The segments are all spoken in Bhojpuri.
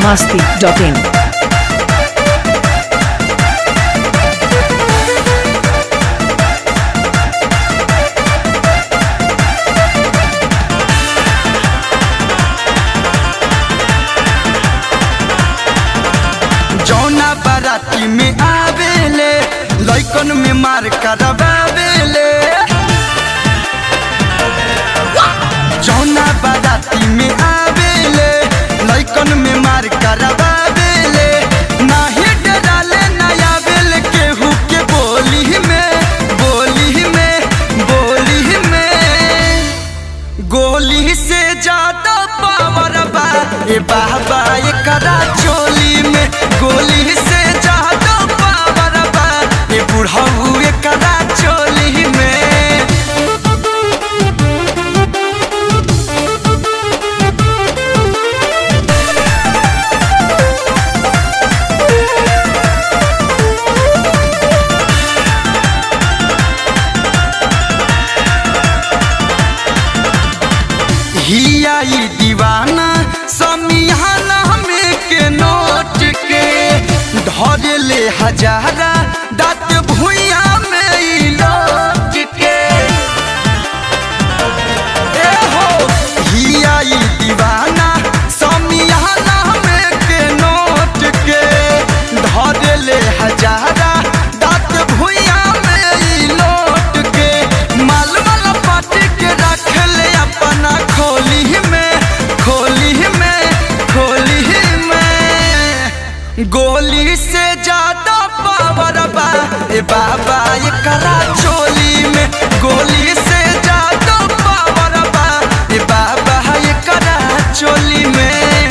masti.in। जौना बाराती में आवेले लइकन में मार करवावेले। जौना बाराती में आवेले लइकन में मार करवावेले। नाही डराले ना आवेले केहू के बोली में गोली से ज्यादा पावर बा ए बाबा एकरा चोली में। गोली से ज्यादा पावर बा ए बुढ़ऊ एकरा चोली में। हिया ई दीवाना समियाना में के नोट के धरे ले हजारा दांत भुइया में ई लोट के। ए हो हिया ई दीवाना समियाना में के नोट के धरे ले हजारा दांत भुइया में ई लोट के। माल वाला पाटी के रख ले अपना गोली से ज्यादा पावर बा ए बाबा एकरा चोली में। गोली से ज्यादा पावर बा ए बाबा एकरा चोली में।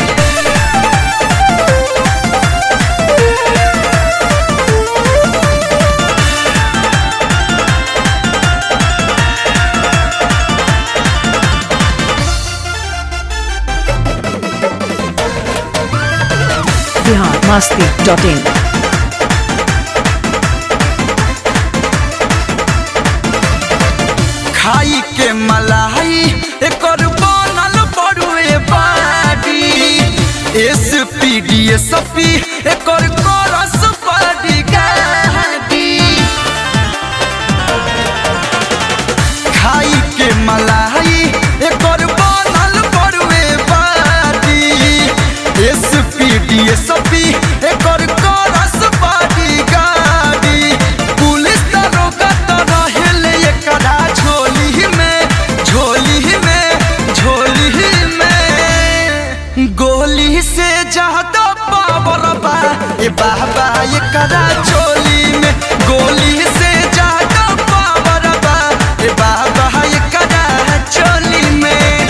masti.in। खाई के मलाई एकर बनल बड़ुए बाडी। एसपी एकर करस बड़ी गाड़ी। खाई के मलाई एकर बनल बड़ुए बाडी। एसपी एकर करस बड़ी गाड़ी। पुलिस दरोगा तो रहेले एकरा झोली में। गोली से ज्यादा पावर बा ए बाबा एकरा चोली में। गोली से ज्यादा पावर बा ए बाबा एकरा चोली में।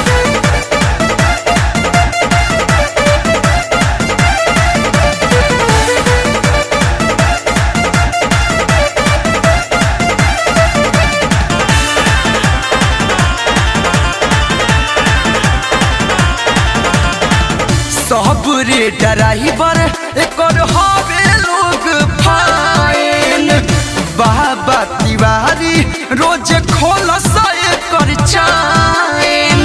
सब रे ड्राइवर एकर हवे लोग फाइन। बाबा तिवारी रोज खोलस एकर चाइन।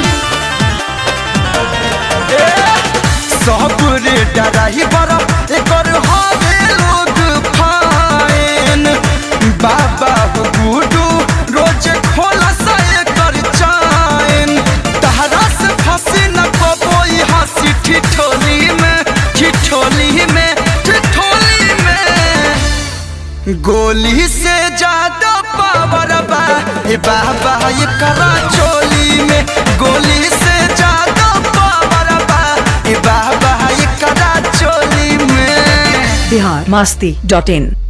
सब रे ड्राइवर एकर हवे लोग फाइन। बाबा गुडू रोज खोलस एकर चाइन। तहरा से फंसी न कोई हंसी ठिठोली में। गोली से ज्यादा पावर बा ए बाबा एकरा चोली में। गोली से ज्यादा पावर बा ए बाबा एकरा चोली में। masti.in।